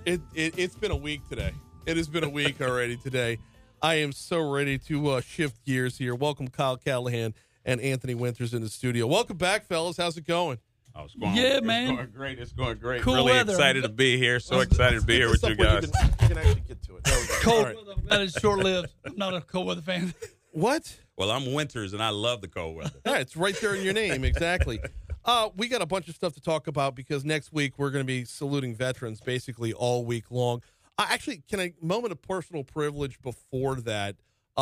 It's been a week today. It has been a week already today. I am so ready to shift gears here. Welcome Kyle Callahan and Anthony Winters in the studio. Welcome back, fellas. How's it going? Oh, it's going, man. It's going great. It's going great. Cool really weather. excited to be here. So excited to be here with you guys. You can actually get to it. There we go. Cold All right. weather. That is short-lived. I'm not a cold weather fan. What? Well, I'm Winters, and I love the cold weather. Yeah, it's right there in your name. Exactly. We got a bunch of stuff to talk about because next week we're going to be saluting veterans basically all week long. Actually, can I moment of personal privilege before that?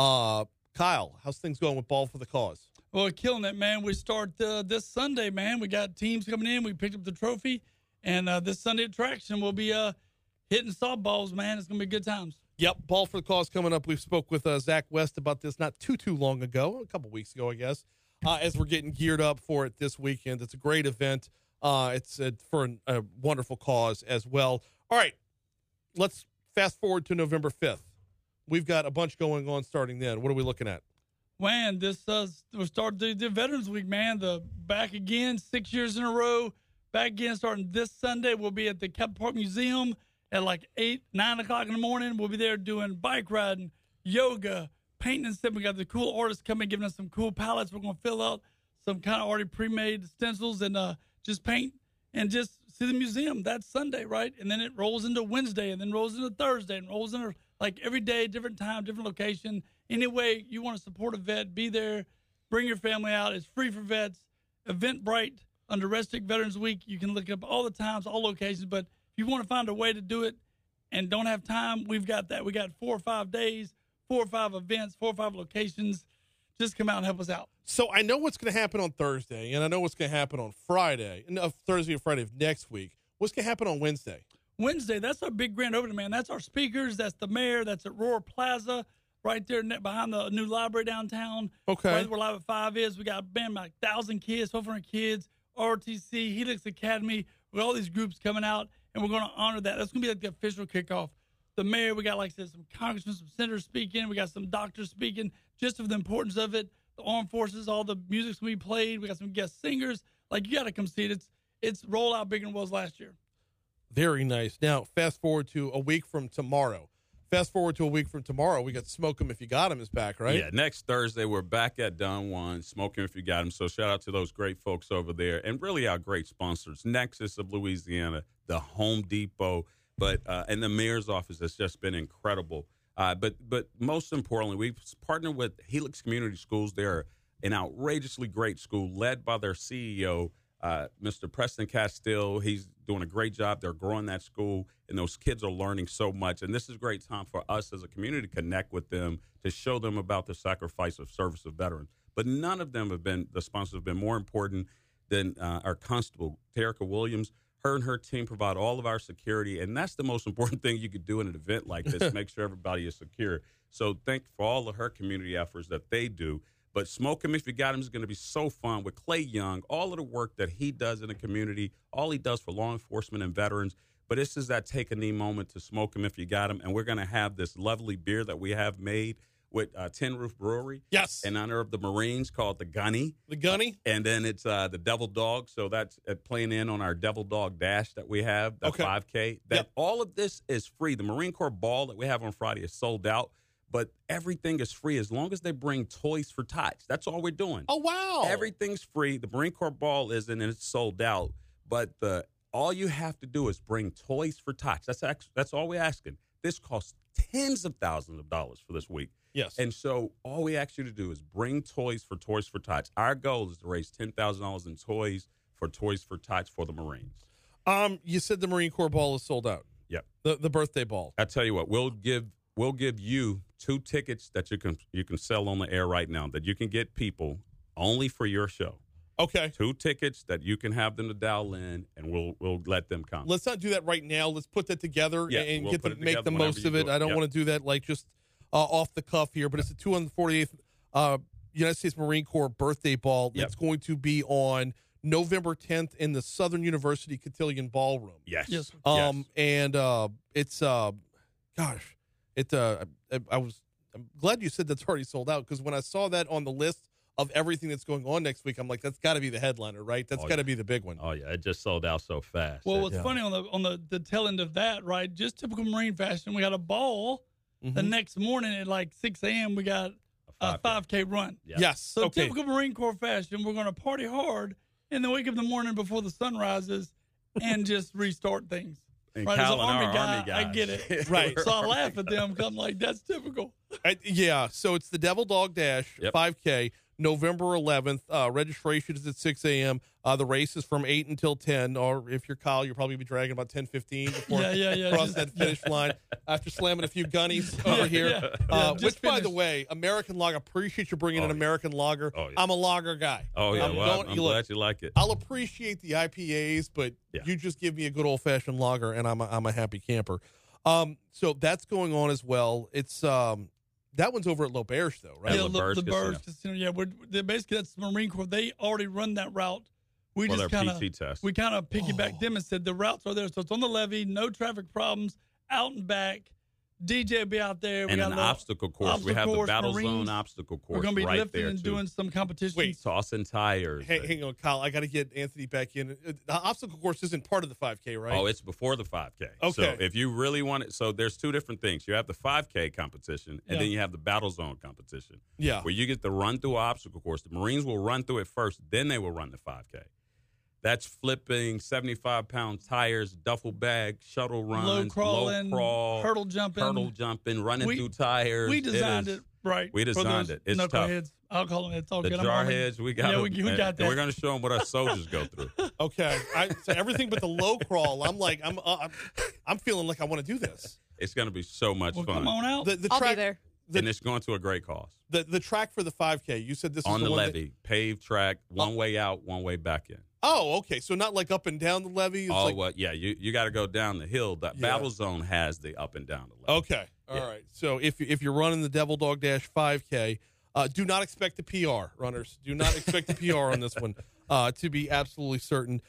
Kyle, how's things going with Ball for the Cause? Well, we're killing it, man. We start this Sunday, man. We got teams coming in. We picked up the trophy. And this Sunday attraction, we'll be hitting softballs, man. It's going to be good times. Yep, Ball for the Cause coming up. We spoke with Zach West about this not too long ago, a couple weeks ago, I guess, as we're getting geared up for it this weekend. It's a great event. It's for a wonderful cause as well. All right, let's fast forward to November 5th. We've got a bunch going on starting then. What are we looking at? Man, this we'll start the Veterans Week, man. The back again, 6 years in a row. Back again, starting this Sunday. We'll be at the Capitol Park Museum at like 9 o'clock in the morning. We'll be there doing bike riding, yoga, painting and stuff. We got the cool artists coming, giving us some cool palettes. We're going to fill out some kind of already pre-made stencils and just paint and just see the museum. That's Sunday, right? And then it rolls into Wednesday and then rolls into Thursday and rolls into like every day, different time, different location. Any way you want to support a vet, be there. Bring your family out. It's free for vets. Eventbrite under Restic Veterans Week. You can look up all the times, all locations. But if you want to find a way to do it and don't have time, we've got that. We got 4 or 5 days, 4 or 5 events, 4 or 5 locations. Just come out and help us out. So I know what's going to happen on Thursday, and I know what's going to happen on Friday, Thursday or Friday of next week. What's going to happen on Wednesday? Wednesday, that's our big grand opening, man. That's our speakers. That's the mayor. That's at Roar Plaza, right there behind the new library downtown. Okay. Right where Live at 5 is. We got, man, like 1,000 kids, 1,200 kids, ROTC, Helix Academy, with all these groups coming out, and we're going to honor that. That's going to be like the official kickoff. The mayor, we got, like I said, some congressmen, some senators speaking. We got some doctors speaking just of the importance of it. The armed forces, all the music's going to be played. We got some guest singers. Like, you got to come see it. It's roll out bigger than it was last year. Very nice. Now, fast forward to a week from tomorrow. We got Smoke 'em If You Got 'em is back, right? Yeah, next Thursday, we're back at Don Juan, Smoking If You Got 'em. So shout out to those great folks over there. And really our great sponsors, Nexus of Louisiana, the Home Depot, but and the mayor's office has just been incredible. But most importantly, we've partnered with Helix Community Schools. They're an outrageously great school led by their CEO, Mr. Preston Castile. He's doing a great job. They're growing that school, and those kids are learning so much. And this is a great time for us as a community to connect with them, to show them about the sacrifice of service of veterans. But none of them the sponsors have been more important than our constable, Terica Williams. Her and her team provide all of our security, and that's the most important thing you could do in an event like this, make sure everybody is secure. So thank for all of her community efforts that they do. But Smoke 'em If You Got 'em is going to be so fun with Clay Young, all of the work that he does in the community, all he does for law enforcement and veterans. But this is that take a knee moment to Smoke 'em If You Got 'em. And we're going to have this lovely beer that we have made with Tin Roof Brewery. Yes. In honor of the Marines, called the Gunny. The Gunny? And then it's the Devil Dog. So that's playing in on our Devil Dog Dash that we have, the 5K. All of this is free. The Marine Corps Ball that we have on Friday is sold out. But everything is free as long as they bring Toys for Tots. That's all we're doing. Oh, wow. Everything's free. The Marine Corps Ball isn't, and it's sold out. But all you have to do is bring Toys for Tots. That's all we're asking. This costs tens of thousands of dollars for this week. Yes. And so all we ask you to do is bring Toys for Tots. Our goal is to raise $10,000 in Toys for Tots for the Marines. You said the Marine Corps Ball is sold out. Yep. The birthday ball. I tell you what, we'll give you 2 tickets that you can sell on the air right now, that you can get people only for your show. Okay. 2 tickets that you can have them to dial in, and we'll let them come. Let's not do that right now. Let's put that together and we'll make the most of it. I don't want to do that like just off the cuff here, but it's the 248th United States Marine Corps birthday ball. It's going to be on November 10th in the Southern University Cotillion Ballroom. Yes. And it's I'm glad you said that's already sold out, because when I saw that on the list of everything that's going on next week, I'm like, that's got to be the headliner, right? That's got to be the big one. Oh, yeah. It just sold out so fast. Well, what's funny on the tail end of that, right? Just typical Marine fashion, we got a ball. The next morning at like 6 a.m., we got a 5K run. Yeah. Yes. So typical Marine Corps fashion, we're going to party hard and then wake up in the morning before the sun rises and just restart things. And Right, as Kyle an and our Army Army guy, I guys. get it. Right. So I laugh at them because I'm like, that's typical. Yeah, so it's the Devil Dog Dash 5K, November 11th. Registration is at 6 a.m. The race is from 8 until 10, or if you're Kyle, you'll probably be dragging about 10:15 before cross that finish line after slamming a few gunnies over here. Which, by the way, American Lager, appreciate you bringing an American Lager. Oh, yeah. I'm a lager guy. Oh, yeah. I'm glad you like it. I'll appreciate the IPAs, but you just give me a good old-fashioned lager, and I'm a happy camper. So that's going on as well. It's that one's over at L'Auberge, though, right? Yeah, LaBerge the Casino. Birds Casino. Yeah, basically that's the Marine Corps. They already run that route. We For just their kind of PT test. we kind of piggybacked them and said the routes are there, so it's on the levee, no traffic problems, out and back. DJ will be out there. We And got an a little obstacle course. We obstacle have the course, Battle Marines. Zone obstacle course We're going to be right lifting there, and too. doing some competitions. Wait. Tossing tires. Hang on, Kyle. I got to get Anthony back in. The obstacle course isn't part of the 5K, right? Oh, it's before the 5K. Okay. So if you really want it, so there's two different things. You have the 5K competition, and Yeah. then you have the Battle Zone competition. Yeah. Where you get to run through an obstacle course. The Marines will run through it first, then they will run the 5K. That's flipping 75-pound tires, duffel bag, shuttle runs, low crawling, crawl, hurdle jumping, running through tires. We designed it right. We for designed those it. It's tough. knuckleheads. I'll call them. It's all The good. jar heads, we got. Yeah, them, we got that. And we're going to show them what our soldiers go through. Okay. So everything but the low crawl. I'm like, I'm feeling like I want to do this. It's going to be so much Well, fun. come on out. The I'll track, be there. And it's going to a great cause. The track for the 5K. You said this On is the one levee, paved track, one way out, one way back in. Oh, okay. So not like up and down the levee. It's like, well, yeah, you got to go down the hill. That Yeah. Battle Zone has the up and down the levee. Okay. All Yeah. right. So if you're running the Devil Dog Dash 5K, do not expect a PR, runners. Do not expect a PR on this one, to be absolutely certain.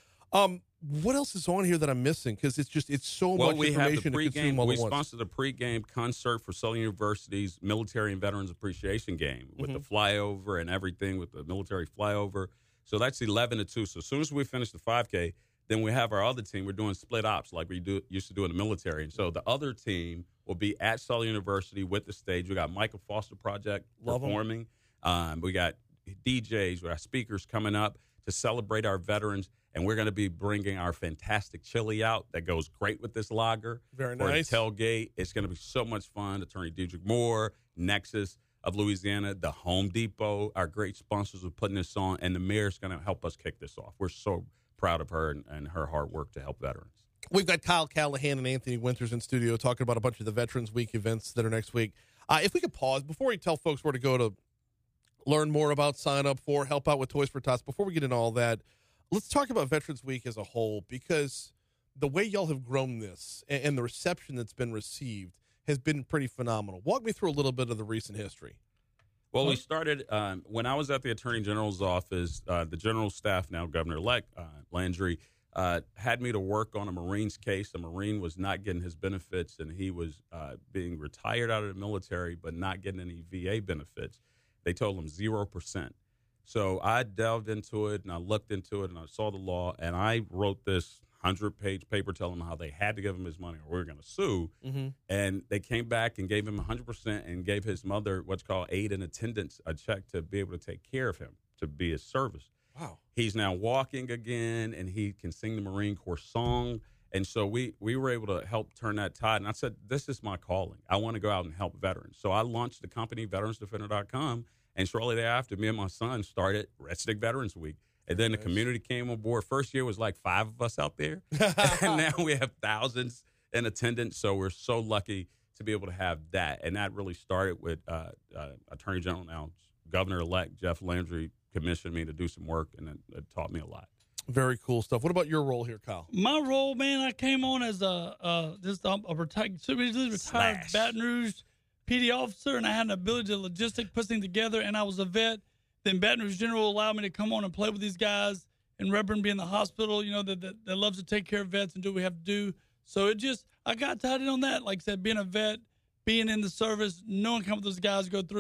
What else is on here that I'm missing? Because it's so much We have the information to consume pregame. all We at once. sponsored the pregame concert for Southern University's Military and Veterans Appreciation Game with Mm-hmm. the flyover and everything with the military flyover. So that's 11 to 2. So as soon as we finish the 5K, then we have our other team. We're doing split ops like we used to do in the military. And so the other team will be at Southern University with the stage. We got Michael Foster Project Love 'em. performing. We got DJs, we got speakers coming up to celebrate our veterans. And we're going to be bringing our fantastic chili out that goes great with this lager. Very for nice. the tailgate. It's going to be so much fun. Attorney Dedrick Moore, Nexus of Louisiana, the Home Depot, our great sponsors are putting this on, and the mayor's going to help us kick this off. We're so proud of her and her hard work to help veterans. We've got Kyle Callahan and Anthony Winters in studio talking about a bunch of the Veterans Week events that are next week. If we could pause before we tell folks where to go to learn more about, sign up for, help out with Toys for Tots, before we get into all that, let's talk about Veterans Week as a whole, because the way y'all have grown this and the reception that's been received has been pretty phenomenal. Walk me through a little bit of the recent history. Well, we started when I was at the Attorney General's office. The General Staff, now Governor-elect Landry, had me to work on a Marine's case. A Marine was not getting his benefits, and he was being retired out of the military but not getting any VA benefits. They told him 0%. So I delved into it, and I looked into it, and I saw the law, and I wrote this 100-page paper telling him how they had to give him his money or we were going to sue. Mm-hmm. And they came back and gave him 100% and gave his mother what's called aid and attendance, a check to be able to take care of him, to be his service. Wow. He's now walking again, and he can sing the Marine Corps song. And so we were able to help turn that tide. And I said, this is my calling. I want to go out and help veterans. So I launched the company, VeteransDefender.com. And shortly thereafter, me and my son started Red Stick Veterans Week. And then the community came on board. First year was like 5 of us out there. And now we have thousands in attendance. So we're so lucky to be able to have that. And that really started with Attorney General, now Governor-elect Jeff Landry, commissioned me to do some work, and it taught me a lot. Very cool stuff. What about your role here, Kyle? My role, man, I came on as a retired Slash. Baton Rouge PD officer, and I had an ability to logistic put things together, and I was a vet. Then Baton Rouge General allowed me to come on and play with these guys, and Reverend being the hospital, that loves to take care of vets and do what we have to do. So I got tied in on that. Like I said, being a vet, being in the service, knowing how those guys go through,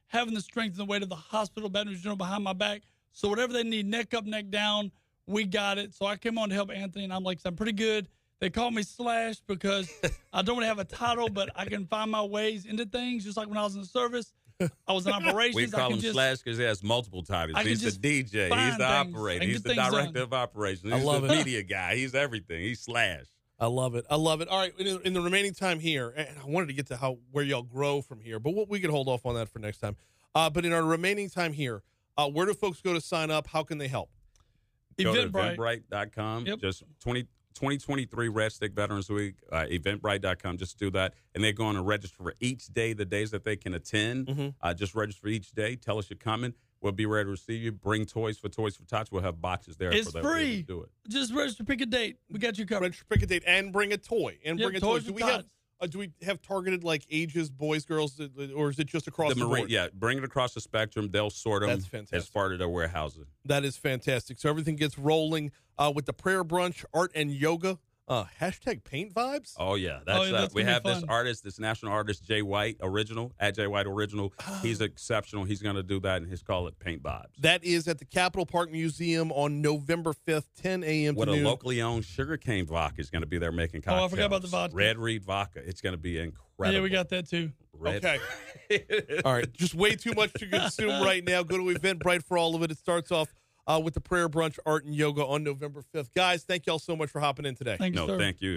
having the strength and the weight of the hospital, Baton Rouge General behind my back. So whatever they need, neck up, neck down, we got it. So I came on to help Anthony, and I'm like, I'm pretty good. They call me Slash because I don't really have a title, but I can find my ways into things. Just like when I was in the service, I was in operations. We call him Slash because he has multiple titles. He's the DJ. He's the operator. He's the director of operations. He's the media guy. He's everything. He's Slash. I love it. All right, in the remaining time here, and I wanted to get to where y'all grow from here, but we could hold off on that for next time. But in our remaining time here, where do folks go to sign up? How can they help? Go to Eventbrite.com. Yep. Just 2023 Red Stick Veterans Week, Eventbrite.com. Just do that. And they're going to register for each day, the days that they can attend. Mm-hmm. Just register each day. Tell us you're coming. We'll be ready to receive you. Bring Toys for Tots. We'll have boxes there. It's for free. To do it. Just register, pick a date. We got you covered. Register, pick a date, and bring a toy. Bring a toy. Toys Do we have targeted like ages, boys, girls, or is it just across the board? Yeah, bring it across the spectrum. They'll sort them. That's fantastic. As part of their warehousing. That is fantastic. So everything gets rolling with the prayer brunch, art and yoga. Hashtag paint vibes. Oh yeah, we have this artist, this national artist, Jay White Original, at Jay White Original. He's exceptional. He's going to do that, and he's called it Paint Vibes. That is at the Capitol Park Museum on November 5th, 10 a.m. to noon. A locally owned sugarcane vodka is going to be there making cocktails. Oh, I forgot about the vodka. Red Reed vodka. It's going to be incredible. Yeah, we got that too. Okay. All right. Just way too much to consume right now. Go to Eventbrite for all of it. It starts off with the prayer brunch, art and yoga on November 5th. Guys, thank y'all so much for hopping in today. Thank you, sir. Thank you.